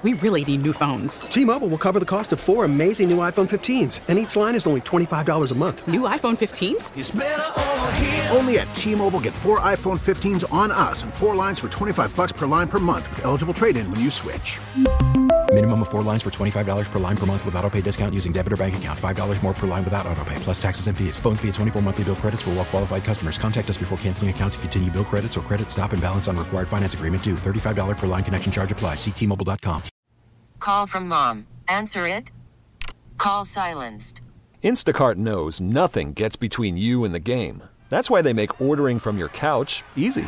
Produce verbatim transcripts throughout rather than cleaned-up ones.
We really need new phones. T-Mobile will cover the cost of four amazing new iPhone fifteens, and each line is only twenty-five dollars a month. New iPhone fifteens? It's better over here. Only at T-Mobile, get four iPhone fifteens on us and four lines for twenty-five dollars per line per month with eligible trade-in when you switch. Minimum of four lines for twenty-five dollars per line per month with autopay discount using debit or bank account. five dollars more per line without autopay, plus taxes and fees. Phone fee at twenty-four monthly bill credits for well-qualified customers. Contact us before canceling account to continue bill credits or credit stop and balance on required finance agreement due. thirty-five dollars per line connection charge applies. See T Mobile dot com. Call from mom. Answer it. Call silenced. Instacart knows nothing gets between you and the game. That's why they make ordering from your couch easy.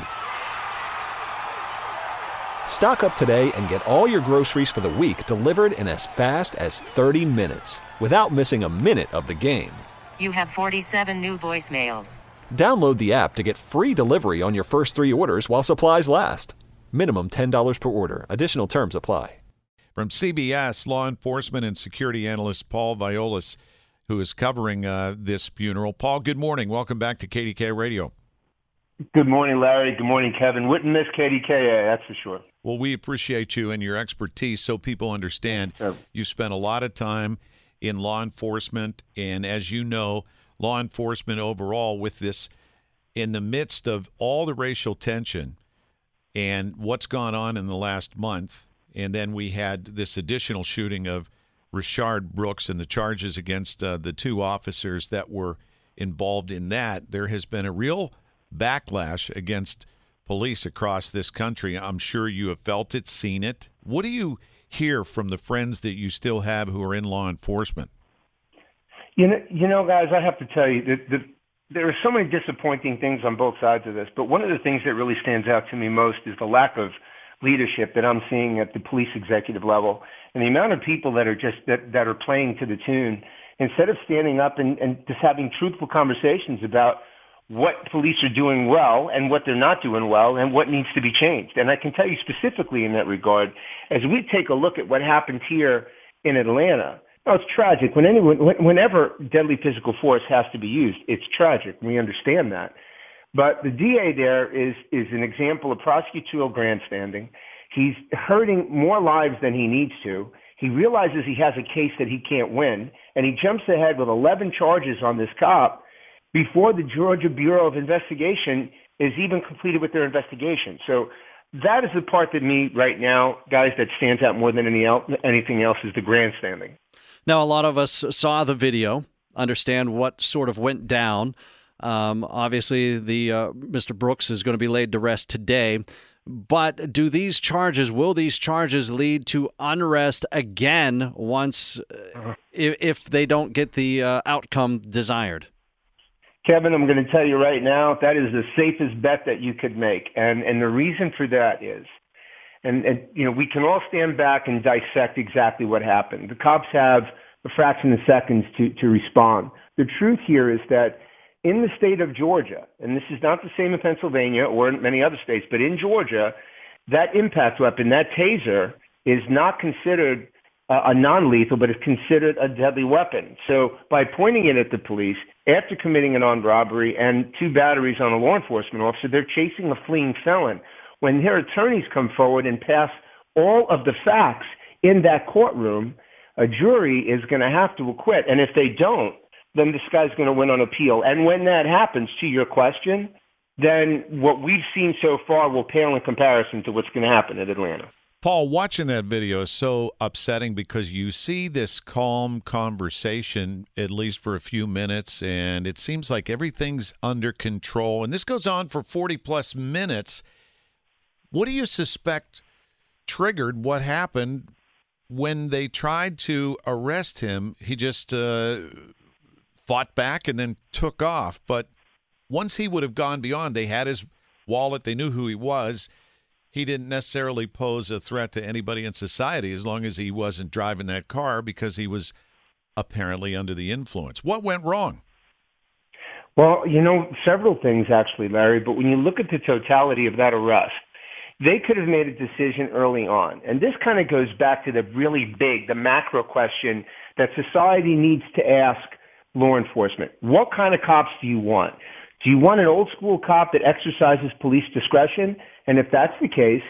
Stock up today and get all your groceries for the week delivered in as fast as thirty minutes without missing a minute of the game. You have forty-seven new voicemails. Download the app to get free delivery on your first three orders while supplies last. Minimum ten dollars per order. Additional terms apply. From C B S, law enforcement and security analyst Paul Violas, who is covering uh, this funeral. Paul, good morning. Welcome back to K D K Radio. Good morning, Larry. Good morning, Kevin. Wouldn't miss K D K A, that's for sure. Well, we appreciate you and your expertise so people understand. Sure. You spent a lot of time in law enforcement, and as you know, law enforcement overall with this, in the midst of all the racial tension and what's gone on in the last month, and then we had this additional shooting of Rayshard Brooks and the charges against uh, the two officers that were involved in that. There has been a real backlash against police across this country. I'm sure you have felt it, seen it. What do you hear from the friends that you still have who are in law enforcement? You know, you know, guys, I have to tell you that, that there are so many disappointing things on both sides of this, but one of the things that really stands out to me most is the lack of leadership that I'm seeing at the police executive level, and the amount of people that are just that, that are playing to the tune instead of standing up and, and just having truthful conversations about what police are doing well and what they're not doing well and what needs to be changed. And I can tell you specifically in that regard, as we take a look at what happened here in Atlanta, no, it's tragic. When anyone, whenever deadly physical force has to be used, it's tragic. We understand that. But the D A there is, is an example of prosecutorial grandstanding. He's hurting more lives than he needs to. He realizes he has a case that he can't win, and he jumps ahead with eleven charges on this cop before the Georgia Bureau of Investigation is even completed with their investigation. So that is the part that me right now, guys, that stands out more than any el- anything else is the grandstanding. Now, a lot of us saw the video, understand what sort of went down. Um, obviously, the uh, Mister Brooks is going to be laid to rest today. But do these charges, will these charges lead to unrest again once, uh, if, if they don't get the uh, outcome desired? Kevin, I'm going to tell you right now, that is the safest bet that you could make. And and the reason for that is, and, and you know, we can all stand back and dissect exactly what happened. The cops have a fraction of seconds to, to respond. The truth here is that in the state of Georgia, and this is not the same in Pennsylvania or in many other states, but in Georgia, that impact weapon, that taser, is not considered uh, a non-lethal, but is considered a deadly weapon. So by pointing it at the police after committing an armed robbery and two batteries on a law enforcement officer, they're chasing a fleeing felon. When their attorneys come forward and pass all of the facts in that courtroom, a jury is going to have to acquit. And if they don't, then this guy's going to win on appeal. And when that happens, to your question, then what we've seen so far will pale in comparison to what's going to happen at Atlanta. Paul, watching that video is so upsetting because you see this calm conversation, at least for a few minutes, and it seems like everything's under control. And this goes on for forty-plus minutes. What do you suspect triggered what happened when they tried to arrest him? He just uh, fought back and then took off. But once he would have gone beyond, they had his wallet, they knew who he was. He didn't necessarily pose a threat to anybody in society as long as he wasn't driving that car because he was apparently under the influence. What went wrong? Well, you know, several things actually, Larry, but when you look at the totality of that arrest, they could have made a decision early on. And this kind of goes back to the really big, the macro question that society needs to ask law enforcement. What kind of cops do you want? Do you want an old school cop that exercises police discretion? And if that's the case,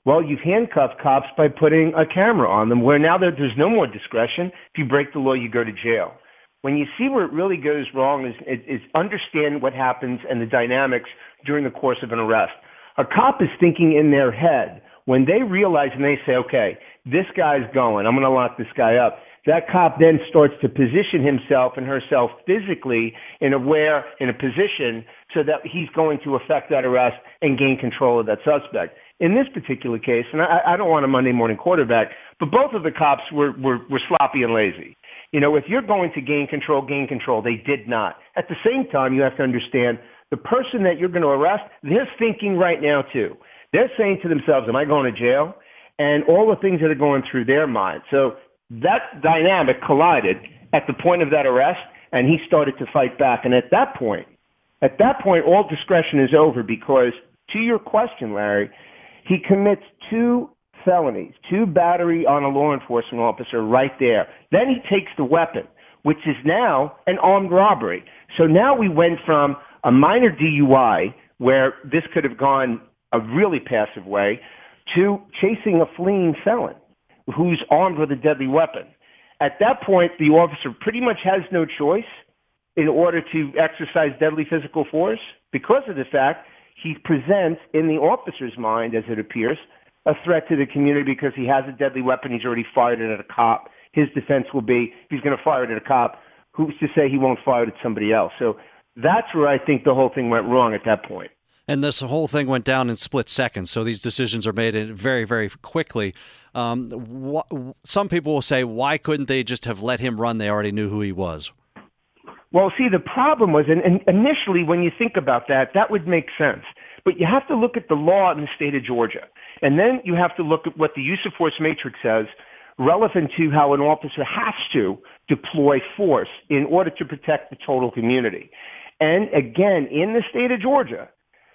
Well, you've handcuffed cops by putting a camera on them, where now there, there's no more discretion. If you break the law, you go to jail. When you see where it really goes wrong is, is, is understand what happens and the dynamics during the course of an arrest. A cop is thinking in their head when they realize and they say, okay, this guy's going, I'm going to lock this guy up. That cop then starts to position himself and herself physically in a where, in a position so that he's going to affect that arrest and gain control of that suspect. In this particular case, and I, I don't want a Monday morning quarterback, but both of the cops were, were, were sloppy and lazy. You know, if you're going to gain control, gain control. They did not. At the same time, you have to understand the person that you're going to arrest, they're thinking right now too. They're saying to themselves, am I going to jail? And all the things that are going through their mind. So that dynamic collided at the point of that arrest, and he started to fight back. And at that point, at that point, all discretion is over because, to your question, Larry, he commits two felonies, two battery on a law enforcement officer right there. Then he takes the weapon, which is now an armed robbery. So now we went from a minor D U I, where this could have gone a really passive way, to chasing a fleeing felon who's armed with a deadly weapon. At that point, the officer pretty much has no choice in order to exercise deadly physical force because of the fact he presents in the officer's mind, as it appears, a threat to the community because he has a deadly weapon. He's already fired it at a cop. His defense will be, if he's going to fire it at a cop, who's to say he won't fire it at somebody else? So that's where I think the whole thing went wrong at that point. And this whole thing went down in split seconds, so these decisions are made very, very quickly. Um, wh- some people will say, why couldn't they just have let him run? They already knew who he was. Well, see, the problem was, and, and initially when you think about that, that would make sense. But you have to look at the law in the state of Georgia. And then you have to look at what the use of force matrix says relevant to how an officer has to deploy force in order to protect the total community. And again, in the state of Georgia,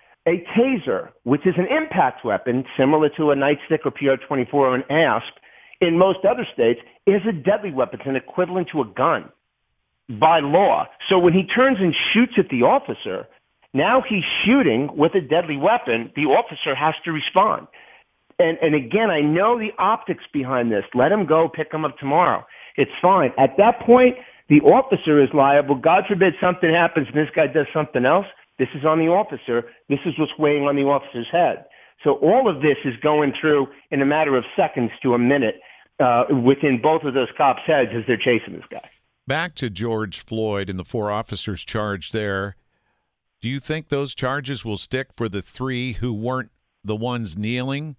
a taser, which is an impact weapon similar to a nightstick or P R twenty-four or an ASP, in most other states, is a deadly weapon. It's an equivalent to a gun by law. So when he turns and shoots at the officer, now he's shooting with a deadly weapon. The officer has to respond. And, and again, I know the optics behind this. Let him go, pick him up tomorrow. It's fine. At that point, the officer is liable. God forbid something happens and this guy does something else. This is on the officer. This is what's weighing on the officer's head. So all of this is going through in a matter of seconds to a minute uh, within both of those cops' heads as they're chasing this guy. Back to George Floyd and the four officers charged there. Do you think those charges will stick for the three who weren't the ones kneeling?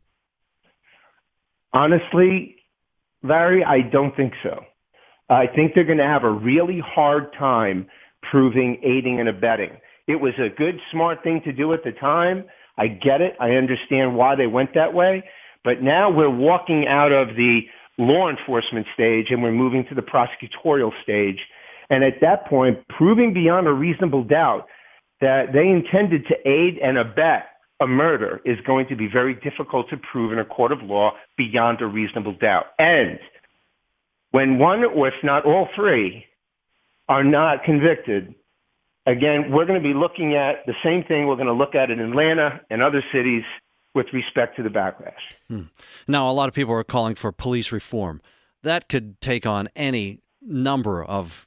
Honestly, Larry, I don't think so. I think they're going to have a really hard time proving aiding and abetting. It was a good, smart thing to do at the time. I get it. I understand why they went that way. But now we're walking out of the law enforcement stage and we're moving to the prosecutorial stage. And at that point, proving beyond a reasonable doubt that they intended to aid and abet a murder is going to be very difficult to prove in a court of law beyond a reasonable doubt. And when one, or if not all three, are not convicted, again, we're going to be looking at the same thing we're going to look at in Atlanta and other cities with respect to the backlash. Hmm. Now, a lot of people are calling for police reform. That could take on any number of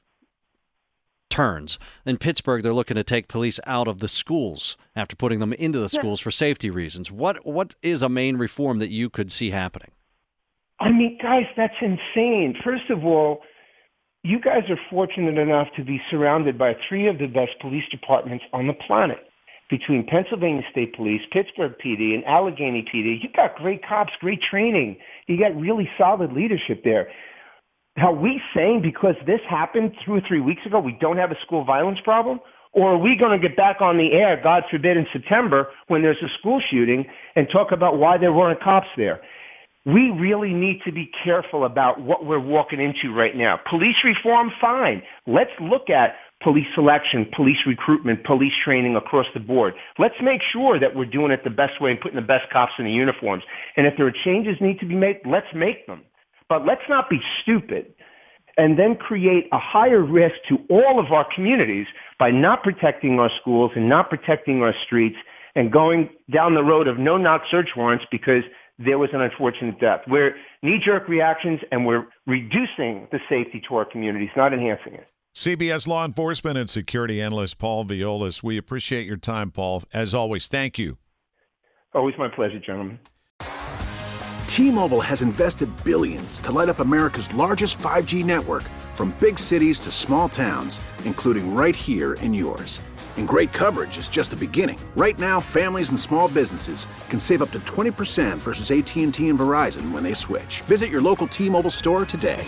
turns. In Pittsburgh, they're looking to take police out of the schools after putting them into the schools yeah. for safety reasons. What What is a main reform that you could see happening? I mean, guys, that's insane. First of all, you guys are fortunate enough to be surrounded by three of the best police departments on the planet. Between Pennsylvania State Police, Pittsburgh P D, and Allegheny P D, you got great cops, great training. You got really solid leadership there. Are we saying because this happened two or three weeks ago, we don't have a school violence problem? Or are we going to get back on the air, God forbid, in September when there's a school shooting and talk about why there weren't cops there? We really need to be careful about what we're walking into right now. Police reform, fine. Let's look at police selection, police recruitment, police training across the board. Let's make sure that we're doing it the best way and putting the best cops in the uniforms. And if there are changes need to be made, let's make them. But let's not be stupid and then create a higher risk to all of our communities by not protecting our schools and not protecting our streets and going down the road of no-knock search warrants because there was an unfortunate death. We're knee-jerk reactions, and we're reducing the safety to our communities, not enhancing it. C B S law enforcement and security analyst Paul Violas. We appreciate your time, Paul. As always, thank you. Always my pleasure, gentlemen. T-Mobile has invested billions to light up America's largest five G network, from big cities to small towns, including right here in yours. And great coverage is just the beginning. Right now, families and small businesses can save up to twenty percent versus A T and T and Verizon when they switch. Visit your local T-Mobile store today.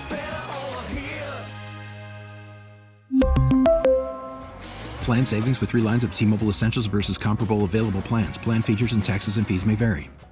Plan savings with three lines of T-Mobile Essentials versus comparable available plans. Plan features and taxes and fees may vary.